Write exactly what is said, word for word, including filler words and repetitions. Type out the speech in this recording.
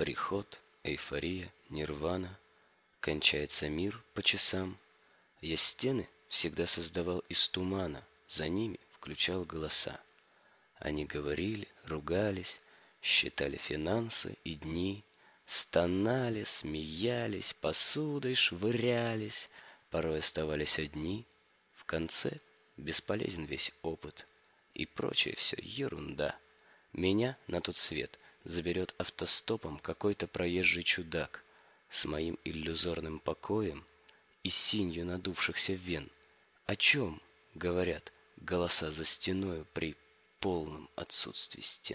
Приход, эйфория, нирвана. Кончается мир по часам. Я стены всегда создавал из тумана, за ними включал голоса. Они говорили, ругались, считали финансы и дни, стонали, смеялись, посудой швырялись, порой оставались одни. В конце бесполезен весь опыт и прочее все ерунда. Меня на тот свет заберет автостопом какой-то проезжий чудак с моим иллюзорным покоем и синью надувшихся вен. О чем говорят голоса за стеною при полном отсутствии стен?